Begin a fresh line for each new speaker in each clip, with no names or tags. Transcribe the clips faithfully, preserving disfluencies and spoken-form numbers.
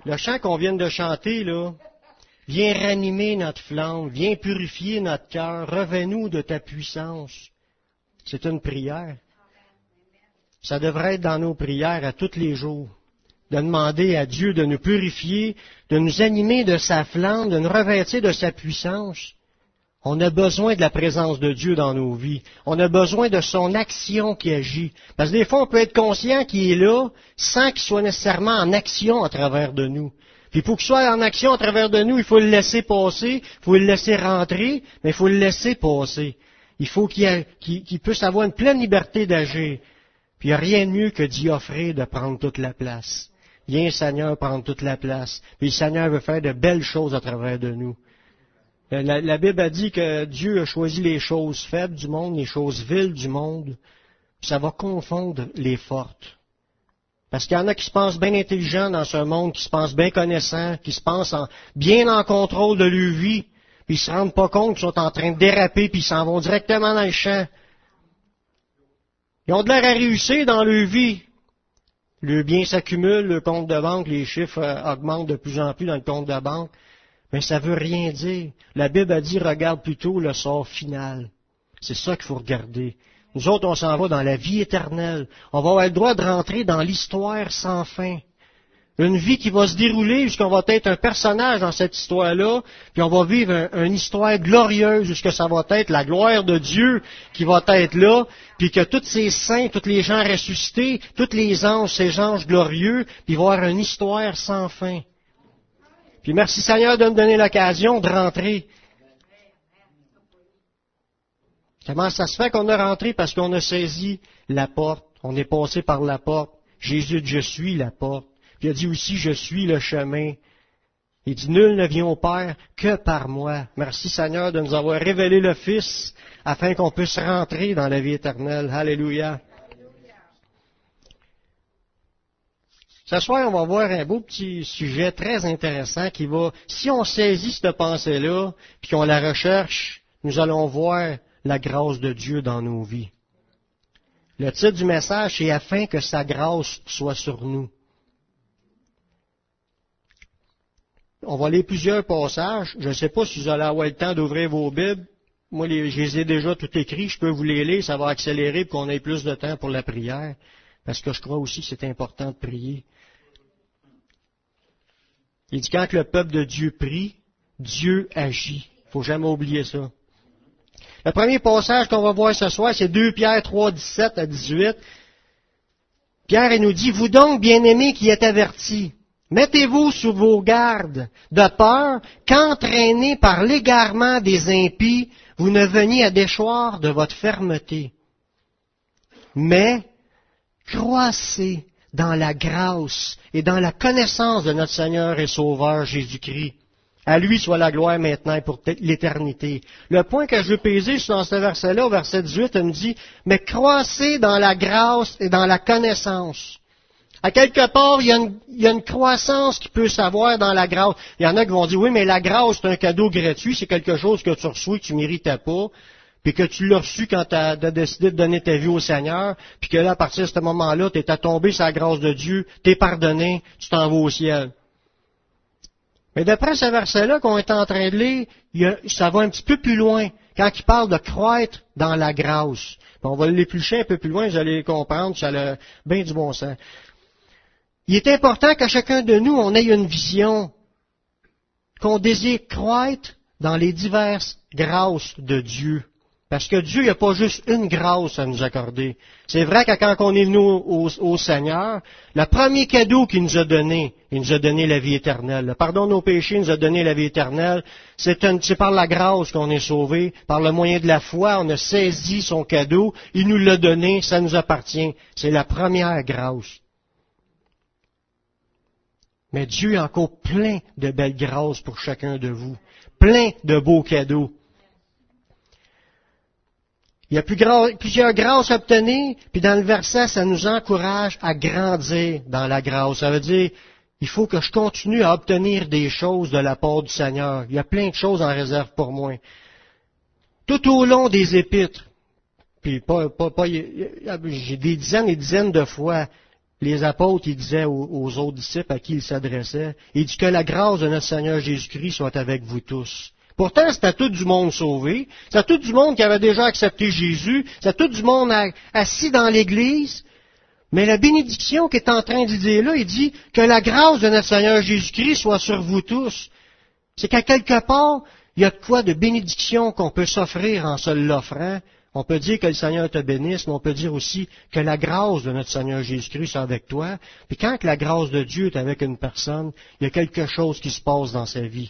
Le chant qu'on vient de chanter, là, viens ranimer notre flamme, viens purifier notre cœur, reviens-nous de ta puissance. C'est une prière. Ça devrait être dans nos prières à tous les jours, de demander à Dieu de nous purifier, de nous animer de sa flamme, de nous revêtir de sa puissance. On a besoin de la présence de Dieu dans nos vies. On a besoin de son action qui agit. Parce que des fois, on peut être conscient qu'il est là sans qu'il soit nécessairement en action à travers de nous. Puis pour qu'il soit en action à travers de nous, il faut le laisser passer, il faut le laisser rentrer, mais il faut le laisser passer. Il faut qu'il, a, qu'il, qu'il puisse avoir une pleine liberté d'agir. Puis il n'y a rien de mieux que d'y offrir de prendre toute la place. Viens, Seigneur, prendre toute la place. Puis le Seigneur veut faire de belles choses à travers de nous. La, la Bible a dit que Dieu a choisi les choses faibles du monde, les choses viles du monde, puis ça va confondre les fortes. Parce qu'il y en a qui se pensent bien intelligents dans ce monde, qui se pensent bien connaissants, qui se pensent en, bien en contrôle de leur vie, puis ils se rendent pas compte qu'ils sont en train de déraper, puis ils s'en vont directement dans le champ. Ils ont de l'air à réussir dans leur vie. Le bien s'accumule, le compte de banque, les chiffres euh, augmentent de plus en plus dans le compte de banque. Mais ça veut rien dire. La Bible a dit, regarde plutôt le sort final. C'est ça qu'il faut regarder. Nous autres, on s'en va dans la vie éternelle. On va avoir le droit de rentrer dans l'histoire sans fin. Une vie qui va se dérouler jusqu'on va être un personnage dans cette histoire-là, puis on va vivre un, une histoire glorieuse jusqu'à ça va être la gloire de Dieu qui va être là, puis que tous ces saints, tous les gens ressuscités, tous les anges, ces anges glorieux, puis il va y avoir une histoire sans fin. Puis merci Seigneur de me donner l'occasion de rentrer. Comment ça se fait qu'on a rentré? Parce qu'on a saisi la porte. On est passé par la porte. Jésus dit, je suis la porte. Puis il a dit aussi, je suis le chemin. Il dit, nul ne vient au Père que par moi. Merci Seigneur de nous avoir révélé le Fils afin qu'on puisse rentrer dans la vie éternelle. Alléluia. Ce soir, on va voir un beau petit sujet très intéressant qui va, si on saisit cette pensée-là, puis qu'on la recherche, nous allons voir la grâce de Dieu dans nos vies. Le titre du message, c'est « Afin que sa grâce soit sur nous ». On va lire plusieurs passages. Je ne sais pas si vous allez avoir le temps d'ouvrir vos Bibles. Moi, les, je les ai déjà tout écrits. Je peux vous les lire. Ça va accélérer pour qu'on ait plus de temps pour la prière. Parce que je crois aussi que c'est important de prier. Il dit quand le peuple de Dieu prie, Dieu agit. Il ne faut jamais oublier ça. Le premier passage qu'on va voir ce soir, c'est deux Pierre trois, dix-sept à dix-huit. Pierre il nous dit, vous donc, bien-aimés qui êtes avertis, mettez-vous sous vos gardes de peur qu'entraînés par l'égarement des impies, vous ne veniez à déchoir de votre fermeté. Mais croissez dans la grâce et dans la connaissance de notre Seigneur et Sauveur Jésus-Christ. À lui soit la gloire maintenant et pour l'éternité. Le point que je veux peser dans ce verset-là, au verset dix-huit, il me dit, mais croissez dans la grâce et dans la connaissance. À quelque part, il y a une, il y a une croissance qui peut s'avoir dans la grâce. Il y en a qui vont dire, oui, mais la grâce, c'est un cadeau gratuit, c'est quelque chose que tu reçois, que tu ne méritais pas, puis que tu l'as reçu quand tu as décidé de donner ta vie au Seigneur, puis que là, à partir de ce moment-là, tu es tombé sur la grâce de Dieu, tu es pardonné, tu t'en vas au ciel. Mais d'après ce verset-là qu'on est en train de lire, il y a, ça va un petit peu plus loin, quand il parle de croître dans la grâce. Puis on va l'éplucher un peu plus loin, vous allez comprendre, ça a bien du bon sens. Il est important qu'à chacun de nous, on ait une vision, qu'on désire croître dans les diverses grâces de Dieu. Parce que Dieu n'a pas juste une grâce à nous accorder. C'est vrai que quand on est venu au, au, au Seigneur, le premier cadeau qu'il nous a donné, il nous a donné la vie éternelle. Le pardon de nos péchés il nous a donné la vie éternelle. C'est, un, c'est par la grâce qu'on est sauvé. Par le moyen de la foi, on a saisi son cadeau. Il nous l'a donné, ça nous appartient. C'est la première grâce. Mais Dieu a encore plein de belles grâces pour chacun de vous. Plein de beaux cadeaux. Il y a plus gra- plusieurs grâces à obtenir, puis dans le verset, ça nous encourage à grandir dans la grâce. Ça veut dire, il faut que je continue à obtenir des choses de la part du Seigneur. Il y a plein de choses en réserve pour moi. Tout au long des épîtres, puis pas, pas, pas, j'ai des dizaines et dizaines de fois, les apôtres, ils disaient aux, aux autres disciples à qui ils s'adressaient, il dit que la grâce de notre Seigneur Jésus-Christ soit avec vous tous. Pourtant, c'était tout du monde sauvé, c'était tout du monde qui avait déjà accepté Jésus, c'était tout du monde assis dans l'Église. Mais la bénédiction qu'il est en train de dire là, il dit que la grâce de notre Seigneur Jésus-Christ soit sur vous tous. C'est qu'à quelque part, il y a de quoi de bénédiction qu'on peut s'offrir en se l'offrant. On peut dire que le Seigneur te bénisse, mais on peut dire aussi que la grâce de notre Seigneur Jésus-Christ est avec toi. Puis quand la grâce de Dieu est avec une personne, il y a quelque chose qui se passe dans sa vie.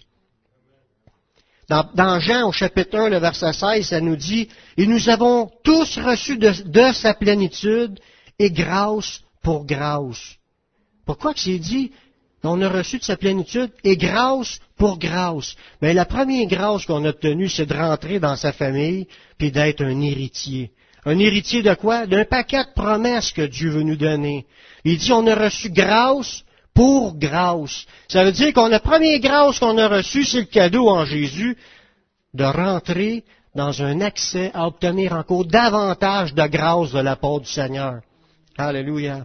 Dans, dans Jean, au chapitre un, le verset seize, ça nous dit « Et nous avons tous reçu de, de sa plénitude et grâce pour grâce. » Pourquoi que c'est dit « On a reçu de sa plénitude et grâce pour grâce. » Mais la première grâce qu'on a obtenue, c'est de rentrer dans sa famille puis d'être un héritier. Un héritier de quoi? D'un paquet de promesses que Dieu veut nous donner. Il dit, on a reçu grâce pour grâce. Ça veut dire qu'on la première grâce qu'on a reçue, c'est le cadeau en Jésus de rentrer dans un accès à obtenir encore davantage de grâce de la part du Seigneur. Alléluia.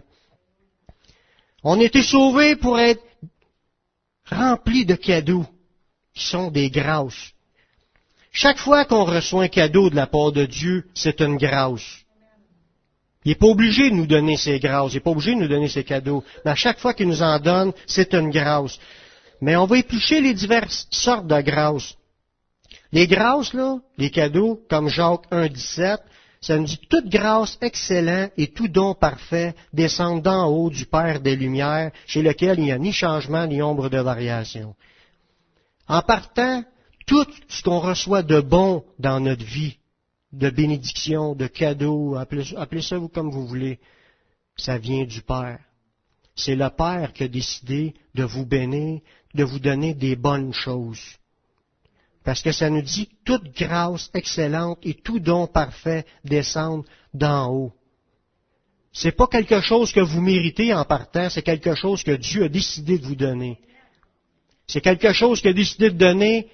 On a été sauvés pour être remplis de cadeaux qui sont des grâces. Chaque fois qu'on reçoit un cadeau de la part de Dieu, c'est une grâce. Il n'est pas obligé de nous donner ses grâces, il n'est pas obligé de nous donner ses cadeaux, mais à chaque fois qu'il nous en donne, c'est une grâce. Mais on va éplucher les diverses sortes de grâces. Les grâces, là, les cadeaux, comme Jacques un, dix-sept, ça nous dit « Toute grâce excellente et tout don parfait descendent d'en haut du Père des Lumières, chez lequel il n'y a ni changement ni ombre de variation. » En partant, tout ce qu'on reçoit de bon dans notre vie, de bénédiction, de cadeaux, appelez, appelez ça vous comme vous voulez, ça vient du Père. C'est le Père qui a décidé de vous bénir, de vous donner des bonnes choses. Parce que ça nous dit « Toute grâce excellente et tout don parfait descendent d'en haut. » C'est pas quelque chose que vous méritez en partant, c'est quelque chose que Dieu a décidé de vous donner. C'est quelque chose qu'il a décidé de donner,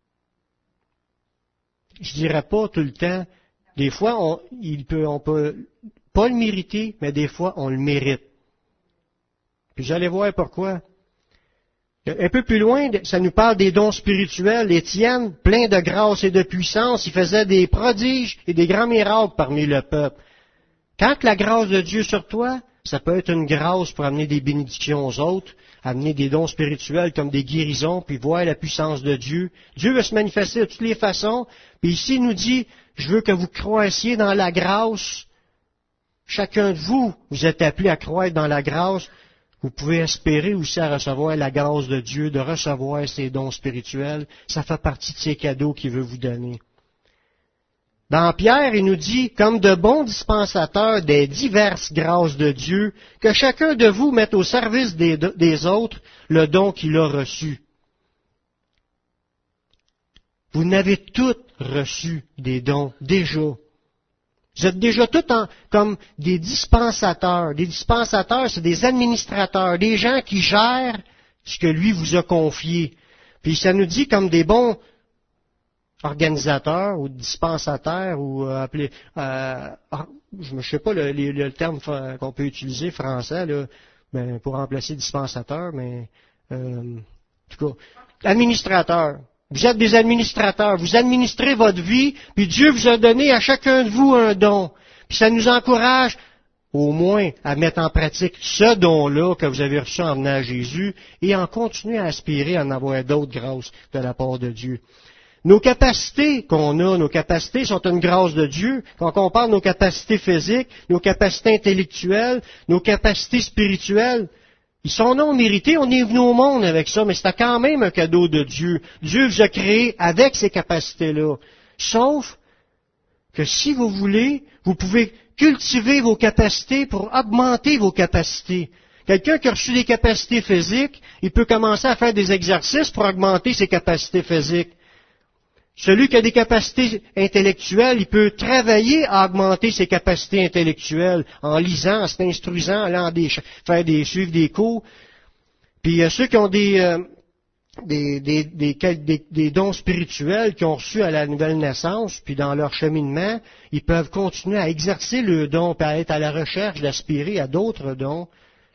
je dirais pas tout le temps. Des fois, on, il peut, on peut pas le mériter, mais des fois, on le mérite. Puis vous allez voir pourquoi. Un peu plus loin, ça nous parle des dons spirituels. Étienne, plein de grâce et de puissance, il faisait des prodiges et des grands miracles parmi le peuple. Quand la grâce de Dieu sur toi, ça peut être une grâce pour amener des bénédictions aux autres, amener des dons spirituels comme des guérisons, puis voir la puissance de Dieu. Dieu veut se manifester de toutes les façons. Puis ici, il nous dit, je veux que vous croissiez dans la grâce. Chacun de vous, vous êtes appelés à croire dans la grâce. Vous pouvez espérer aussi à recevoir la grâce de Dieu, de recevoir ses dons spirituels. Ça fait partie de ses cadeaux qu'il veut vous donner. Dans Pierre, il nous dit, comme de bons dispensateurs des diverses grâces de Dieu, que chacun de vous mette au service des, des autres le don qu'il a reçu. Vous n'avez tous reçu des dons, déjà. Vous êtes déjà tous en, comme des dispensateurs. Des dispensateurs, c'est des administrateurs, des gens qui gèrent ce que lui vous a confié. Puis ça nous dit comme des bons organisateurs ou dispensateurs ou euh, appelés, euh, je ne sais pas le, le, le terme qu'on peut utiliser français là, ben, pour remplacer dispensateur, mais euh, en tout cas, administrateur. Vous êtes des administrateurs, vous administrez votre vie, puis Dieu vous a donné à chacun de vous un don. Puis ça nous encourage au moins à mettre en pratique ce don-là que vous avez reçu en venant à Jésus et en continuer à aspirer à en avoir d'autres grâces de la part de Dieu. Nos capacités qu'on a, nos capacités sont une grâce de Dieu. Quand on parle de nos capacités physiques, nos capacités intellectuelles, nos capacités spirituelles, ils sont non mérités, on est venu au monde avec ça, mais c'est quand même un cadeau de Dieu. Dieu vous a créé avec ces capacités-là. Sauf que si vous voulez, vous pouvez cultiver vos capacités pour augmenter vos capacités. Quelqu'un qui a reçu des capacités physiques, il peut commencer à faire des exercices pour augmenter ses capacités physiques. Celui qui a des capacités intellectuelles, il peut travailler à augmenter ses capacités intellectuelles en lisant, en s'instruisant, en allant des, faire des, suivre des cours. Puis euh, ceux qui ont des, euh, des, des, des, des, des dons spirituels qui ont reçu à la nouvelle naissance, puis dans leur cheminement, ils peuvent continuer à exercer le don, puis à être à la recherche d'aspirer à d'autres dons.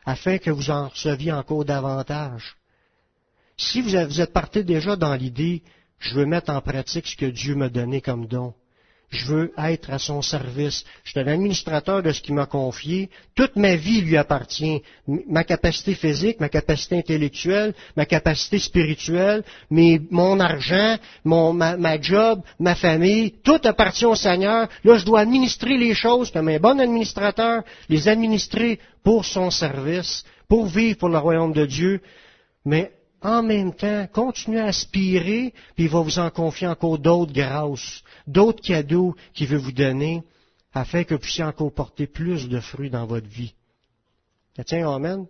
afin que vous en receviez encore davantage. Si vous êtes parti déjà dans l'idée, je veux mettre en pratique ce que Dieu m'a donné comme don. Je veux être à son service. Je suis un administrateur de ce qu'il m'a confié. Toute ma vie lui appartient. Ma capacité physique, ma capacité intellectuelle, ma capacité spirituelle, mes, mon argent, mon, ma, ma job, ma famille, tout appartient au Seigneur. Là, je dois administrer les choses comme un bon administrateur, les administrer pour son service, pour vivre pour le royaume de Dieu. Mais en même temps, continuez à aspirer, puis il va vous en confier encore d'autres grâces, d'autres cadeaux qu'il veut vous donner, afin que vous puissiez encore porter plus de fruits dans votre vie. Tiens, amen.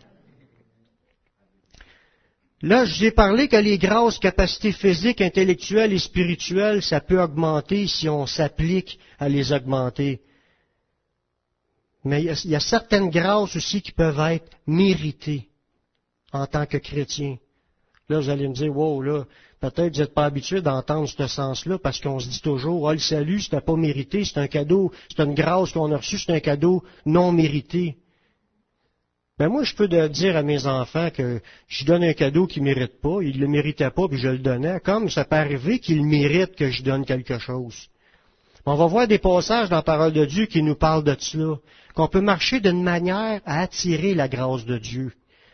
Là, je vous ai parlé que les grâces, capacités physiques, intellectuelles et spirituelles, ça peut augmenter si on s'applique à les augmenter. Mais il y a, il y a certaines grâces aussi qui peuvent être méritées en tant que chrétien. Là, vous allez me dire, wow, là, peut-être vous n'êtes pas habitué d'entendre ce sens-là, parce qu'on se dit toujours, ah, le salut, c'était pas mérité, c'est un cadeau, c'est une grâce qu'on a reçue, c'est un cadeau non mérité. Ben moi, je peux dire à mes enfants que je donne un cadeau qu'ils ne méritent pas, ils ne le méritaient pas, puis je le donnais, comme ça peut arriver qu'ils méritent que je donne quelque chose. On va voir des passages dans la parole de Dieu qui nous parlent de cela, qu'on peut marcher d'une manière à attirer la grâce de Dieu.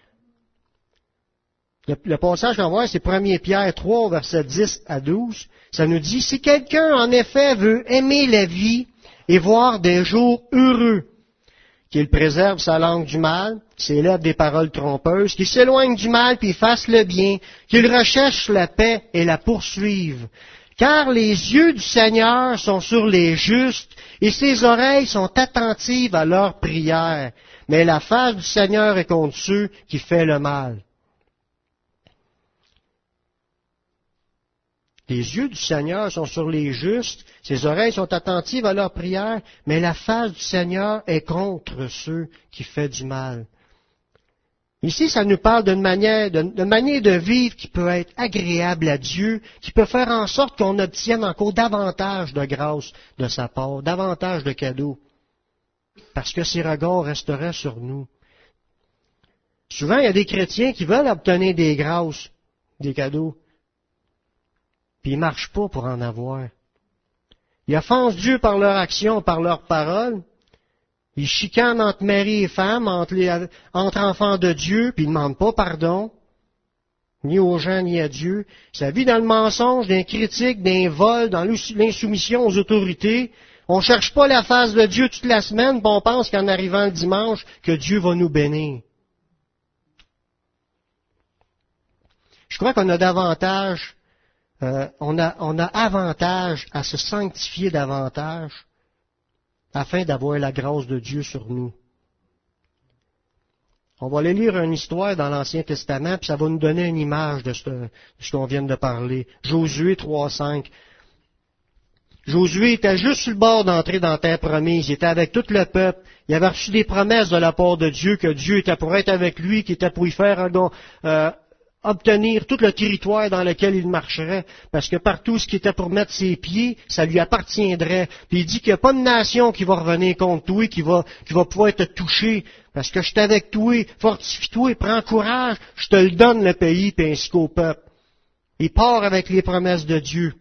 Le, le passage qu'on voit, c'est premier Pierre trois, versets dix à douze. Ça nous dit, si quelqu'un, en effet, veut aimer la vie et voir des jours heureux, qu'il préserve sa langue du mal, qu'il s'élève des paroles trompeuses, qu'il s'éloigne du mal puis fasse le bien, qu'il recherche la paix et la poursuive. Car les yeux du Seigneur sont sur les justes et ses oreilles sont attentives à leurs prières. Mais la face du Seigneur est contre ceux qui font le mal. Les yeux du Seigneur sont sur les justes, ses oreilles sont attentives à leurs prières, mais la face du Seigneur est contre ceux qui font du mal. Ici, ça nous parle d'une manière, d'une manière de vivre qui peut être agréable à Dieu, qui peut faire en sorte qu'on obtienne encore davantage de grâce de sa part, davantage de cadeaux, parce que ses regards resteraient sur nous. Souvent, il y a des chrétiens qui veulent obtenir des grâces, des cadeaux, puis ils ne marchent pas pour en avoir. Ils offensent Dieu par leur action, par leur parole. Ils chicanent entre mari et femme, entre, les, entre enfants de Dieu, puis ils ne demandent pas pardon, ni aux gens, ni à Dieu. Ça vit dans le mensonge, dans les critiques, dans les vols, dans l'insoumission aux autorités. On ne cherche pas la face de Dieu toute la semaine, puis on pense qu'en arrivant le dimanche, que Dieu va nous bénir. Je crois qu'on a davantage... Euh, on, a, on a avantage à se sanctifier davantage afin d'avoir la grâce de Dieu sur nous. On va aller lire une histoire dans l'Ancien Testament, puis ça va nous donner une image de ce, de ce qu'on vient de parler. Josué trois cinq. Josué était juste sur le bord d'entrer dans la terre promise. Il était avec tout le peuple. Il avait reçu des promesses de la part de Dieu, que Dieu était pour être avec lui, qu'il était pour y faire euh, obtenir tout le territoire dans lequel il marcherait, parce que partout ce qui était pour mettre ses pieds, ça lui appartiendrait. Puis il dit qu'il n'y a pas de nation qui va revenir contre toi, qui va, qui va pouvoir te toucher, parce que je suis avec toi, fortifie-toi, prends courage, je te le donne le pays, puis ainsi qu'au peuple. Il part avec les promesses de Dieu.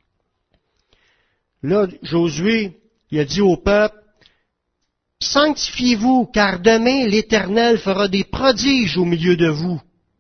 Là, Josué, il a dit au peuple, sanctifiez-vous, car demain l'Éternel fera des prodiges au milieu de vous.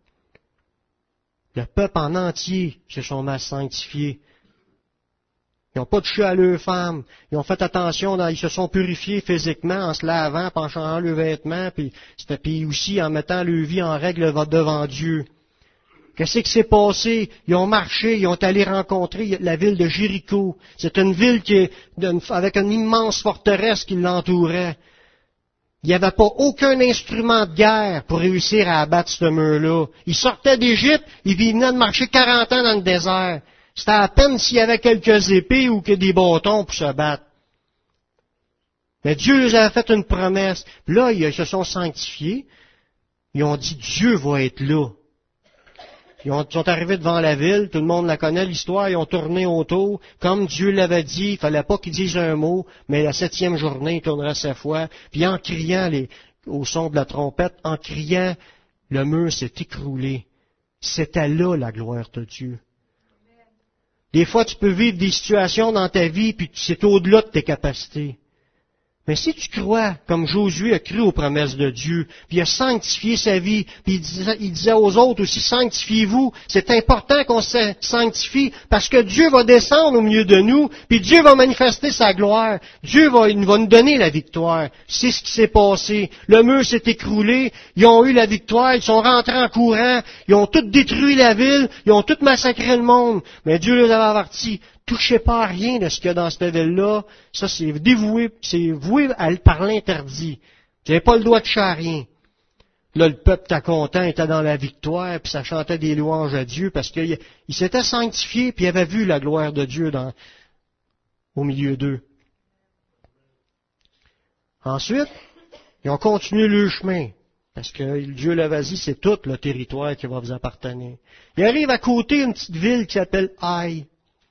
Le peuple en entier se sont mal sanctifiés. Ils n'ont pas touché à leurs femmes. Ils ont fait attention, dans, ils se sont purifiés physiquement en se lavant, en changeant leurs vêtements, puis, puis aussi en mettant leur vie en règle devant Dieu. Qu'est-ce qui s'est passé? Ils ont marché, ils ont allé rencontrer la ville de Jéricho. C'est une ville qui est, avec une immense forteresse qui l'entourait. Il n'y avait pas aucun instrument de guerre pour réussir à abattre ce mur-là. Ils sortaient d'Égypte, ils venaient de marcher quarante ans dans le désert. C'était à peine s'il y avait quelques épées ou que des bâtons pour se battre. Mais Dieu leur avait fait une promesse. Puis là, ils se sont sanctifiés. Ils ont dit, Dieu va être là. Ils ont, sont arrivés devant la ville, tout le monde la connaît, l'histoire, ils ont tourné autour, comme Dieu l'avait dit, il fallait pas qu'ils disent un mot, mais la septième journée, ils tourneraient sept fois, puis en criant, les, au son de la trompette, en criant, le mur s'est écroulé. C'était là la gloire de Dieu. Des fois, tu peux vivre des situations dans ta vie, puis c'est au-delà de tes capacités. Mais si tu crois, comme Josué a cru aux promesses de Dieu, puis il a sanctifié sa vie, puis il disait, il disait aux autres aussi, sanctifiez-vous, c'est important qu'on se sanctifie, parce que Dieu va descendre au milieu de nous, puis Dieu va manifester sa gloire. Dieu va, il va nous donner la victoire. C'est ce qui s'est passé. Le mur s'est écroulé, ils ont eu la victoire, ils sont rentrés en courant, ils ont tout détruit la ville, ils ont tout massacré le monde. Mais Dieu les avait avertis. Touchez pas à rien de ce qu'il y a dans cette ville-là. Ça, c'est dévoué, c'est voué par l'interdit. Vous n'avez pas le droit de toucher à rien. Là, le peuple était content, était dans la victoire, puis ça chantait des louanges à Dieu, parce qu'il il s'était sanctifié, puis il avait vu la gloire de Dieu dans, au milieu d'eux. Ensuite, ils ont continué le chemin, parce que Dieu l'avait dit, c'est tout le territoire qui va vous appartenir. Ils arrivent à côté une petite ville qui s'appelle Haï.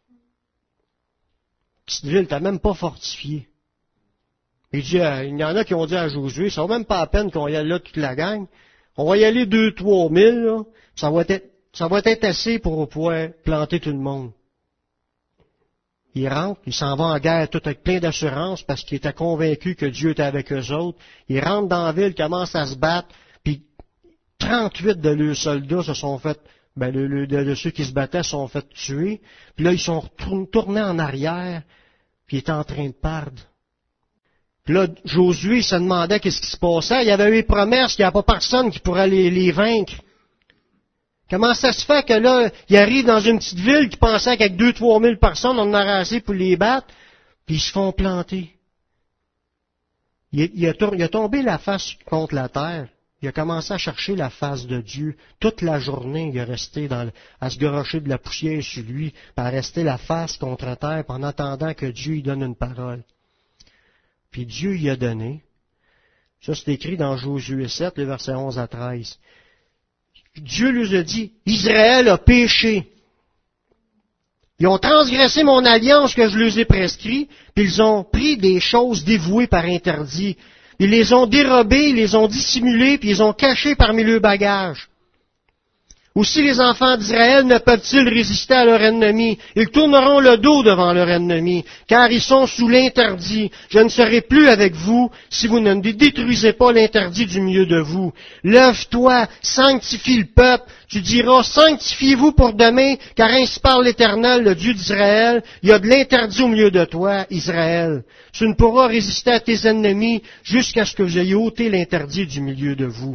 Petite ville, t'as même pas fortifié. Il dit, euh, il y en a qui ont dit à Josué, ça vaut même pas la peine qu'on y aille là toute la gang. On va y aller deux, trois mille, là. Ça va être, ça va être assez pour pouvoir planter tout le monde. Il rentre, il s'en va en guerre tout avec plein d'assurance parce qu'il était convaincu que Dieu était avec eux autres. Il rentre dans la ville, commence à se battre, puis trente-huit de leurs soldats se sont fait, ben, de, de, de ceux qui se battaient se sont fait tuer. Puis là, ils sont tournés en arrière, puis ils étaient en train de perdre. Puis là, Josué se demandait qu'est-ce qui se passait. Il y avait eu les promesses qu'il n'y a pas personne qui pourrait les, les vaincre. Comment ça se fait que là, il arrive dans une petite ville qui pensait qu'avec deux, trois mille personnes, on en aurait assez pour les battre, puis ils se font planter. Il, il, a, il a tombé la face contre la terre. Il a commencé à chercher la face de Dieu. Toute la journée, il est resté dans le, à se garocher de la poussière sur lui, à rester la face contre la terre, en attendant que Dieu lui donne une parole. Puis Dieu y a donné. Ça, c'est écrit dans Josué sept, les versets onze à treize. Dieu lui a dit, Israël a péché. Ils ont transgressé mon alliance que je leur ai prescrit, puis ils ont pris des choses dévouées par interdit. Ils les ont dérobées, ils les ont dissimulées, puis ils ont cachées parmi leurs bagages. Aussi les enfants d'Israël ne peuvent-ils résister à leur ennemi. Ils tourneront le dos devant leur ennemi, car ils sont sous l'interdit. Je ne serai plus avec vous si vous ne détruisez pas l'interdit du milieu de vous. Lève-toi, sanctifie le peuple. Tu diras, sanctifiez-vous pour demain, car ainsi parle l'Éternel, le Dieu d'Israël. Il y a de l'interdit au milieu de toi, Israël. Tu ne pourras résister à tes ennemis jusqu'à ce que j'aie ôté l'interdit du milieu de vous.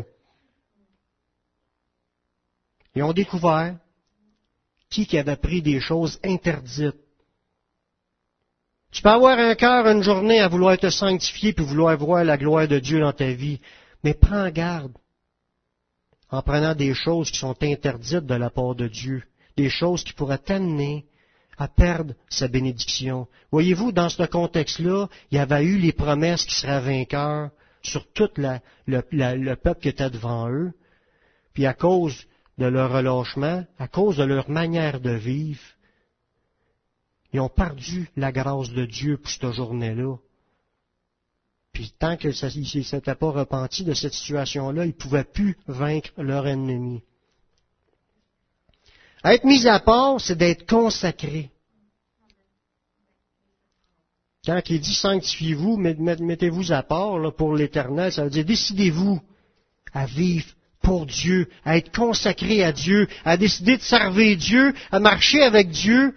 Ils ont découvert qui qui avait pris des choses interdites. Tu peux avoir un cœur une journée à vouloir te sanctifier puis vouloir voir la gloire de Dieu dans ta vie, mais prends garde en prenant des choses qui sont interdites de la part de Dieu, des choses qui pourraient t'amener à perdre sa bénédiction. Voyez-vous, dans ce contexte-là, il y avait eu les promesses qui seraient vainqueurs sur tout la, le, la, le peuple qui était devant eux, puis à cause de leur relâchement, à cause de leur manière de vivre, ils ont perdu la grâce de Dieu pour cette journée-là. Puis tant qu'ils ne s'étaient pas repentis de cette situation-là, ils ne pouvaient plus vaincre leur ennemi. Être mis à part, c'est d'être consacré. Quand il dit sanctifiez-vous, mettez-vous à part là, pour l'Éternel, ça veut dire décidez-vous à vivre pour Dieu, à être consacré à Dieu, à décider de servir Dieu, à marcher avec Dieu.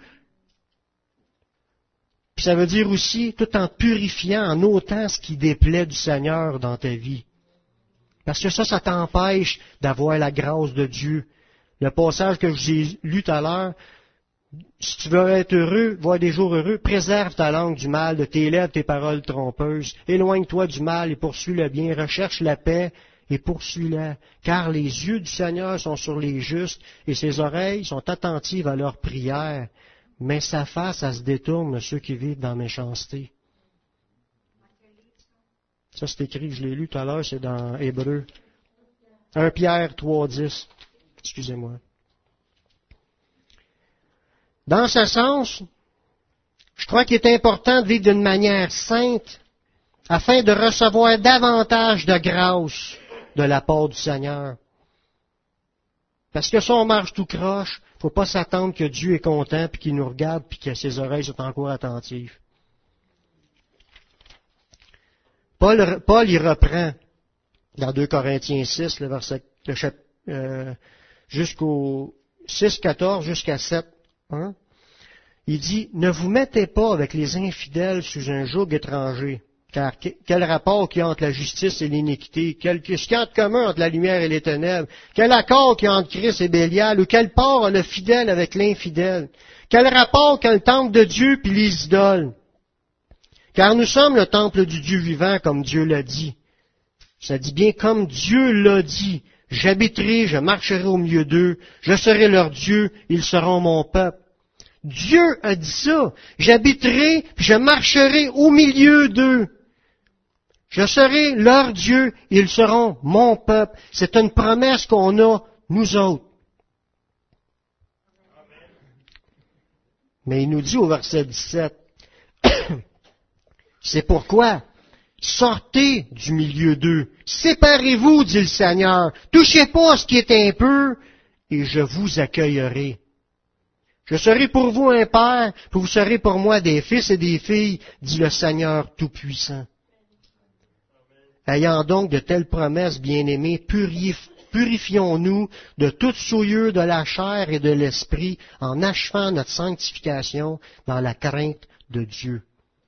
Puis ça veut dire aussi, tout en purifiant, en ôtant ce qui déplaît du Seigneur dans ta vie. Parce que ça, ça t'empêche d'avoir la grâce de Dieu. Le passage que j'ai lu tout à l'heure, si tu veux être heureux, voir des jours heureux, préserve ta langue du mal, de tes lèvres, tes paroles trompeuses. Éloigne-toi du mal et poursuis le bien. Recherche la paix et poursuis-la, car les yeux du Seigneur sont sur les justes et ses oreilles sont attentives à leurs prières, mais sa face, elle se détourne de ceux qui vivent dans la méchanceté. Ça, c'est écrit, je l'ai lu tout à l'heure, c'est dans Hébreux. un Pierre trois dix. Excusez-moi. Dans ce sens, je crois qu'il est important de vivre d'une manière sainte, afin de recevoir davantage de grâce de la part du Seigneur. Parce que si on marche tout croche, il ne faut pas s'attendre que Dieu est content, puis qu'il nous regarde, puis que ses oreilles sont encore attentives. Paul, Paul y reprend dans deux Corinthiens six, le verset le chap, euh, jusqu'au six quatorze jusqu'à sept un. Il dit, ne vous mettez pas avec les infidèles sous un joug étranger. Car quel rapport qu'il y a entre la justice et l'iniquité? Quel, qu'est-ce qu'il y a de commun entre la lumière et les ténèbres? Quel accord qu'il y a entre Christ et Bélial? Ou quel part a le fidèle avec l'infidèle? Quel rapport qu'a le temple de Dieu puis les idoles? Car nous sommes le temple du Dieu vivant, comme Dieu l'a dit. Ça dit bien comme Dieu l'a dit. J'habiterai, je marcherai au milieu d'eux, je serai leur Dieu, ils seront mon peuple. Dieu a dit ça. J'habiterai, puis je marcherai au milieu d'eux. Je serai leur Dieu, ils seront mon peuple. C'est une promesse qu'on a, nous autres. Mais il nous dit au verset dix-sept, c'est pourquoi, sortez du milieu d'eux, séparez-vous, dit le Seigneur, touchez pas à ce qui est un peu, et je vous accueillerai. Je serai pour vous un père, puis vous serez pour moi des fils et des filles, dit le Seigneur Tout-Puissant. Ayant donc de telles promesses, bien-aimés, purif- purifions-nous de toute souillure de la chair et de l'esprit, en achevant notre sanctification dans la crainte de Dieu.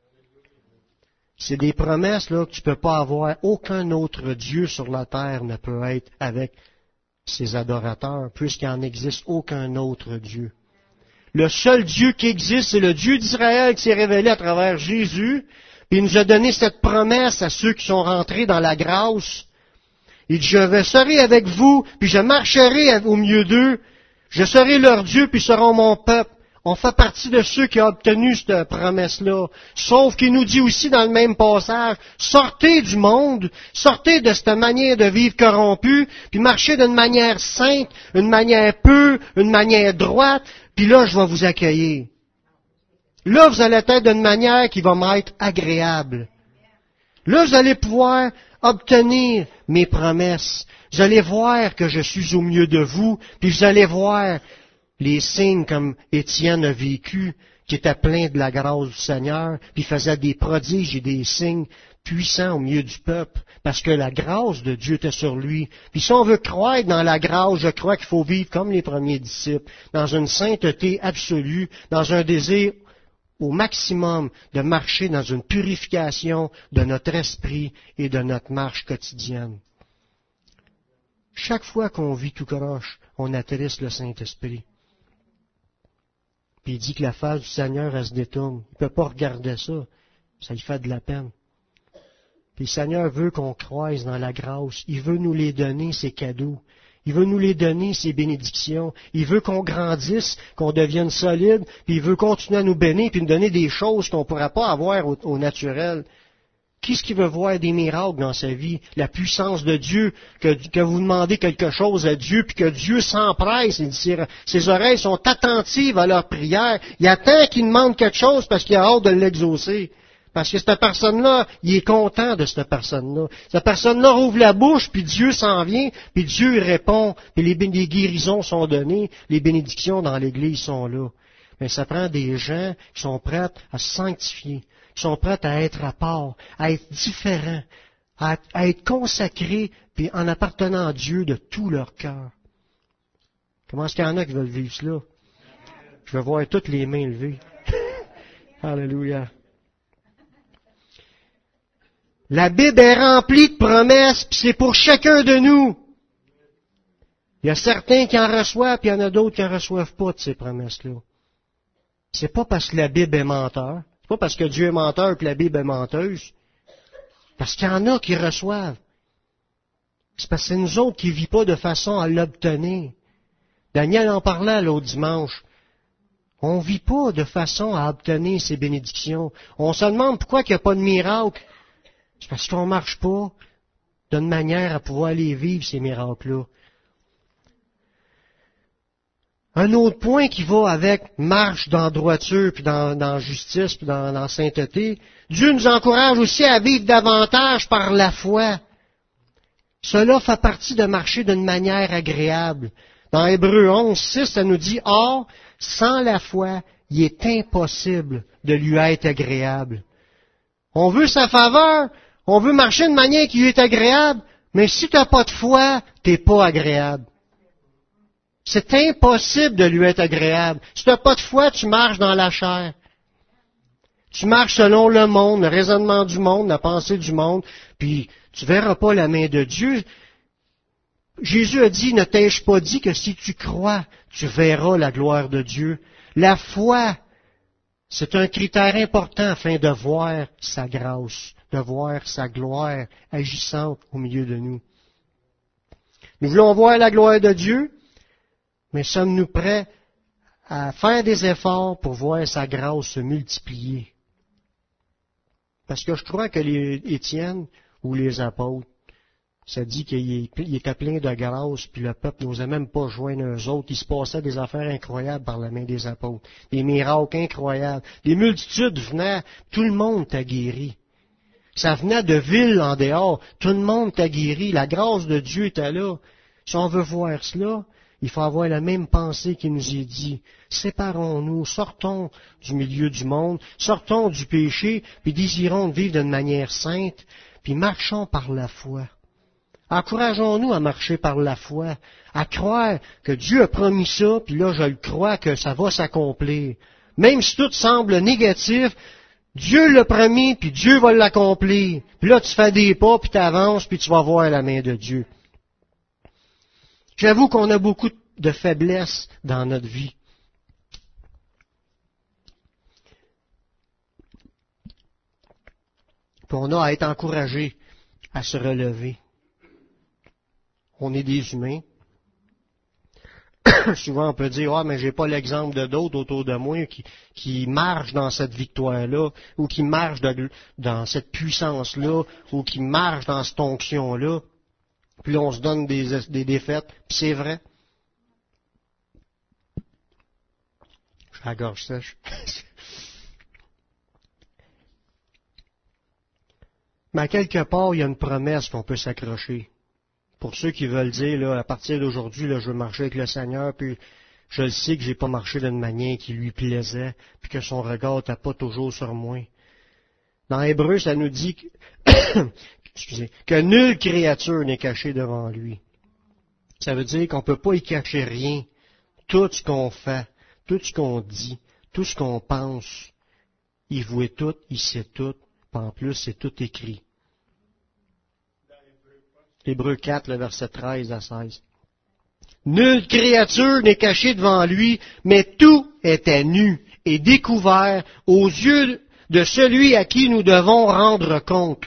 C'est des promesses là que tu ne peux pas avoir. Aucun autre Dieu sur la terre ne peut être avec ses adorateurs, puisqu'il n'en existe aucun autre Dieu. Le seul Dieu qui existe, c'est le Dieu d'Israël qui s'est révélé à travers Jésus, puis il nous a donné cette promesse à ceux qui sont rentrés dans la grâce. Il dit, je serai avec vous, puis je marcherai au milieu d'eux, je serai leur Dieu, puis ils seront mon peuple. On fait partie de ceux qui ont obtenu cette promesse-là. Sauf qu'il nous dit aussi dans le même passage, sortez du monde, sortez de cette manière de vivre corrompue, puis marchez d'une manière sainte, une manière pure, une manière droite, puis là, je vais vous accueillir. Là, vous allez être d'une manière qui va m'être agréable. Là, vous allez pouvoir obtenir mes promesses. Vous allez voir que je suis au milieu de vous, puis vous allez voir les signes comme Étienne a vécu, qui était plein de la grâce du Seigneur, puis faisait des prodiges et des signes puissants au milieu du peuple, parce que la grâce de Dieu était sur lui. Puis si on veut croire dans la grâce, je crois qu'il faut vivre comme les premiers disciples, dans une sainteté absolue, dans un désir au maximum de marcher dans une purification de notre esprit et de notre marche quotidienne. Chaque fois qu'on vit tout croche, on attriste le Saint-Esprit. Puis il dit que la face du Seigneur, elle se détourne. Il ne peut pas regarder ça. Ça lui fait de la peine. Puis le Seigneur veut qu'on croise dans la grâce. Il veut nous les donner, ces cadeaux. Il veut nous les donner, ces bénédictions. Il veut qu'on grandisse, qu'on devienne solide, puis il veut continuer à nous bénir, puis nous donner des choses qu'on ne pourra pas avoir au, au naturel. Qui est-ce qui veut voir des miracles dans sa vie? La puissance de Dieu, que, que vous demandez quelque chose à Dieu, puis que Dieu s'empresse. Ses, ses oreilles sont attentives à leur prière. Il attend qu'il demande quelque chose parce qu'il a hâte de l'exaucer. Parce que cette personne-là, il est content de cette personne-là. Cette personne-là ouvre la bouche, puis Dieu s'en vient, puis Dieu répond, puis les, les guérisons sont données, les bénédictions dans l'Église sont là. Mais ça prend des gens qui sont prêts à se sanctifier, qui sont prêts à être à part, à être différents, à, à être consacrés, puis en appartenant à Dieu de tout leur cœur. Comment est-ce qu'il y en a qui veulent vivre cela? Je vais voir toutes les mains levées. Alléluia. La Bible est remplie de promesses, puis c'est pour chacun de nous. Il y a certains qui en reçoivent, puis il y en a d'autres qui en reçoivent pas de ces promesses-là. C'est pas parce que la Bible est menteur, c'est pas parce que Dieu est menteur que la Bible est menteuse. Parce qu'il y en a qui reçoivent. C'est parce que c'est nous autres qui ne vivons pas de façon à l'obtenir. Daniel en parlait l'autre dimanche. On ne vit pas de façon à obtenir ces bénédictions. On se demande pourquoi il n'y a pas de miracle. C'est parce qu'on ne marche pas d'une manière à pouvoir les vivre, ces miracles-là. Un autre point qui va avec marche dans droiture, puis dans, dans justice, puis dans, dans sainteté. Dieu nous encourage aussi à vivre davantage par la foi. Cela fait partie de marcher d'une manière agréable. Dans Hébreux onze, six, ça nous dit, « Or, sans la foi, il est impossible de lui être agréable. » On veut sa faveur, on veut marcher d'une manière qui lui est agréable, mais si tu n'as pas de foi, tu n'es pas agréable. C'est impossible de lui être agréable. Si tu n'as pas de foi, tu marches dans la chair. Tu marches selon le monde, le raisonnement du monde, la pensée du monde, puis tu verras pas la main de Dieu. Jésus a dit, ne t'ai-je pas dit que si tu crois, tu verras la gloire de Dieu. La foi, c'est un critère important afin de voir sa grâce, de voir sa gloire agissante au milieu de nous. Nous voulons voir la gloire de Dieu, mais sommes-nous prêts à faire des efforts pour voir sa grâce se multiplier? Parce que je crois que les Étienne ou les apôtres, ça dit qu'il était plein de grâce, puis le peuple n'osait même pas joindre eux autres. Il se passait des affaires incroyables par la main des apôtres, des miracles incroyables. Des multitudes venaient, tout le monde t'a guéri. Ça venait de villes en dehors, tout le monde t'a guéri. La grâce de Dieu était là. Si on veut voir cela, il faut avoir la même pensée qu'il nous est dit. Séparons-nous, sortons du milieu du monde, sortons du péché, puis désirons de vivre d'une manière sainte, puis marchons par la foi. Encourageons-nous à marcher par la foi, à croire que Dieu a promis ça, puis là je le crois que ça va s'accomplir. Même si tout semble négatif, Dieu l'a promis, puis Dieu va l'accomplir. Puis là tu fais des pas, puis tu avances, puis tu vas voir la main de Dieu. J'avoue qu'on a beaucoup de faiblesses dans notre vie. Puis on a à être encouragé à se relever. On est des humains. Souvent on peut dire, ah, mais j'ai pas l'exemple de d'autres autour de moi qui, qui marchent dans cette victoire-là, ou qui marchent de, dans cette puissance-là, ou qui marchent dans cette onction-là. Puis là, on se donne des, des défaites, puis c'est vrai. J'ai la gorge sèche. Mais à quelque part, il y a une promesse qu'on peut s'accrocher. Pour ceux qui veulent dire, là, à partir d'aujourd'hui, là, je veux marcher avec le Seigneur, puis je le sais que j'ai pas marché d'une manière qui lui plaisait, puis que son regard n'était pas toujours sur moi. Dans Hébreux, ça nous dit que, excusez, que nulle créature n'est cachée devant lui. Ça veut dire qu'on ne peut pas y cacher rien. Tout ce qu'on fait, tout ce qu'on dit, tout ce qu'on pense, il voit tout, il sait tout, puis en plus, c'est tout écrit. Hébreux quatre, le verset treize à seize. Nulle créature n'est cachée devant lui, mais tout était nu et découvert aux yeux de celui à qui nous devons rendre compte.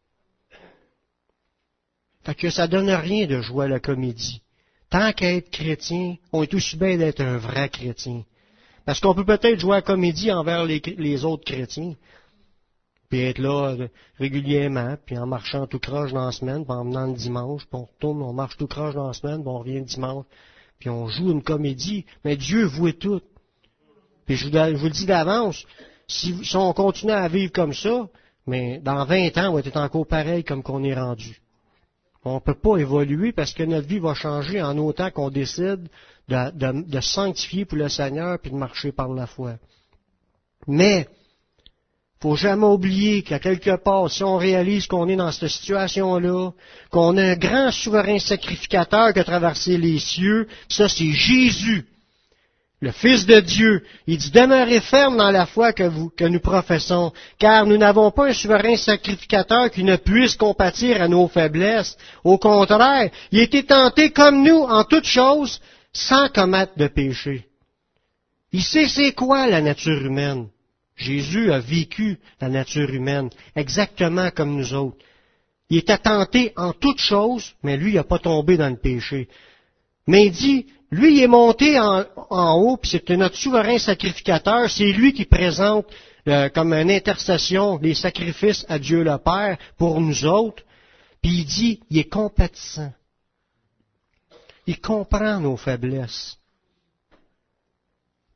Fait que ça donne rien de jouer à la comédie. Tant qu'à être chrétien, on est aussi bien d'être un vrai chrétien. Parce qu'on peut peut-être jouer à la comédie envers les, les autres chrétiens. Puis être là régulièrement, puis en marchant tout croche dans la semaine, puis en venant le dimanche, puis on retourne, on marche tout croche dans la semaine, puis on revient le dimanche, puis on joue une comédie. Mais Dieu voit tout. Puis je vous, je vous le dis d'avance, si, si on continue à vivre comme ça, mais dans vingt ans, on va être encore pareil comme qu'on est rendu. On ne peut pas évoluer parce que notre vie va changer en autant qu'on décide de, de, de sanctifier pour le Seigneur puis de marcher par la foi. Mais, faut jamais oublier qu'à quelque part, si on réalise qu'on est dans cette situation-là, qu'on a un grand souverain sacrificateur qui a traversé les cieux, ça c'est Jésus, le Fils de Dieu. Il dit, demeurez ferme dans la foi que, vous, que nous professons, car nous n'avons pas un souverain sacrificateur qui ne puisse compatir à nos faiblesses. Au contraire, il a été tenté comme nous en toutes choses, sans commettre de péché. Il sait c'est quoi la nature humaine. Jésus a vécu la nature humaine, exactement comme nous autres. Il était tenté en toutes choses, mais lui, il n'a pas tombé dans le péché. Mais il dit, lui, il est monté en, en haut, puis c'est notre souverain sacrificateur, c'est lui qui présente euh, comme une intercession les sacrifices à Dieu le Père pour nous autres. Puis il dit, il est compatissant. Il comprend nos faiblesses.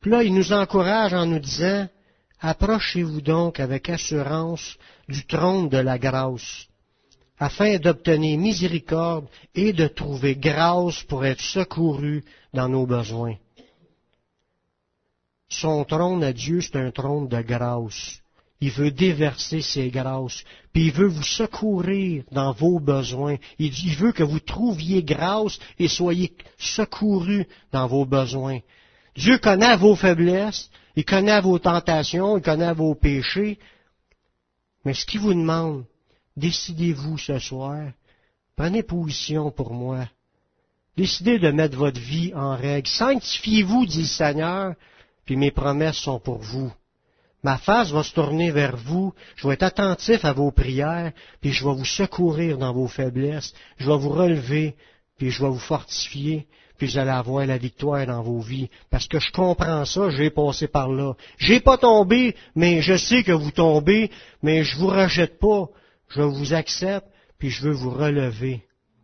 Puis là, il nous encourage en nous disant, approchez-vous donc avec assurance du trône de la grâce, afin d'obtenir miséricorde et de trouver grâce pour être secouru dans nos besoins. Son trône à Dieu, c'est un trône de grâce. Il veut déverser ses grâces, puis il veut vous secourir dans vos besoins. Il veut que vous trouviez grâce et soyez secourus dans vos besoins. Dieu connaît vos faiblesses, il connaît vos tentations, il connaît vos péchés. Mais ce qu'il vous demande, décidez-vous ce soir, prenez position pour moi. Décidez de mettre votre vie en règle. Sanctifiez-vous, dit le Seigneur, puis mes promesses sont pour vous. Ma face va se tourner vers vous, je vais être attentif à vos prières, puis je vais vous secourir dans vos faiblesses, je vais vous relever, puis je vais vous fortifier, puis vous allez avoir la victoire dans vos vies. Parce que je comprends ça, j'ai passé par là. J'ai pas tombé, mais je sais que vous tombez, mais je vous rejette pas, je vous accepte, puis je veux vous relever.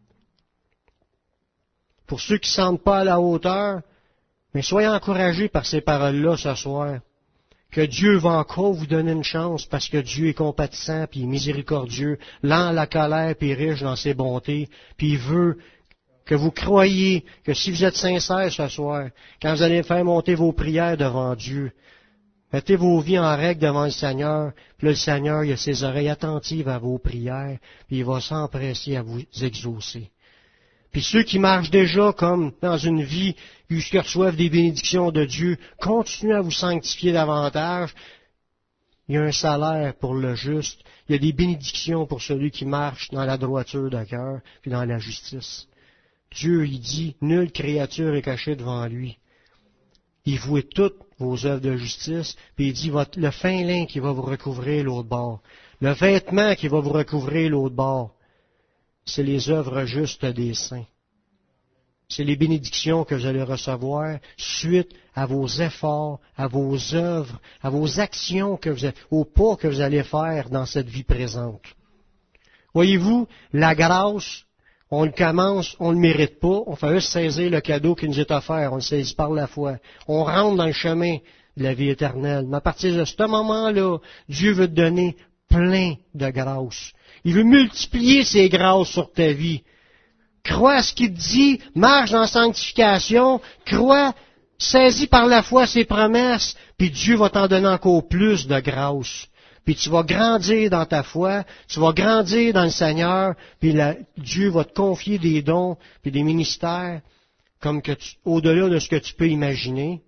Pour ceux qui ne sentent pas à la hauteur, mais soyez encouragés par ces paroles-là ce soir. Que Dieu va encore vous donner une chance parce que Dieu est compatissant puis miséricordieux, lent à la colère puis riche dans ses bontés, puis il veut que vous croyiez que si vous êtes sincères ce soir, quand vous allez faire monter vos prières devant Dieu, mettez vos vies en règle devant le Seigneur, puis là, le Seigneur, il a ses oreilles attentives à vos prières, puis il va s'empresser à vous exaucer. Puis ceux qui marchent déjà comme dans une vie qui reçoivent des bénédictions de Dieu, continuez à vous sanctifier davantage. Il y a un salaire pour le juste. Il y a des bénédictions pour celui qui marche dans la droiture de cœur puis dans la justice. Dieu, il dit, nulle créature est cachée devant lui. Il voit toutes vos œuvres de justice, puis il dit, le fin lin qui va vous recouvrir l'autre bord, le vêtement qui va vous recouvrir l'autre bord, c'est les œuvres justes des saints. C'est les bénédictions que vous allez recevoir suite à vos efforts, à vos œuvres, à vos actions, que vous, au pas que vous allez faire dans cette vie présente. Voyez-vous, la grâce, on le commence, on ne le mérite pas, on fait juste saisir le cadeau qui nous est offert, on le saisit par la foi. On rentre dans le chemin de la vie éternelle. Mais à partir de ce moment-là, Dieu veut te donner plein de grâce. Il veut multiplier ses grâces sur ta vie. Crois à ce qu'il te dit, marche dans la sanctification, crois, saisis par la foi ses promesses, puis Dieu va t'en donner encore plus de grâce. Puis tu vas grandir dans ta foi, tu vas grandir dans le Seigneur, puis la, Dieu va te confier des dons, puis des ministères, comme que tu, au-delà de ce que tu peux imaginer.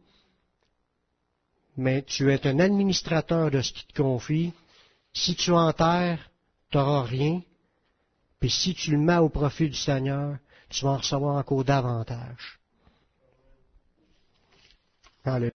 Mais tu es un administrateur de ce qu'il te confie. Si tu enterres, tu n'auras rien. Puis si tu le mets au profit du Seigneur, tu vas en recevoir encore davantage. Alléluia.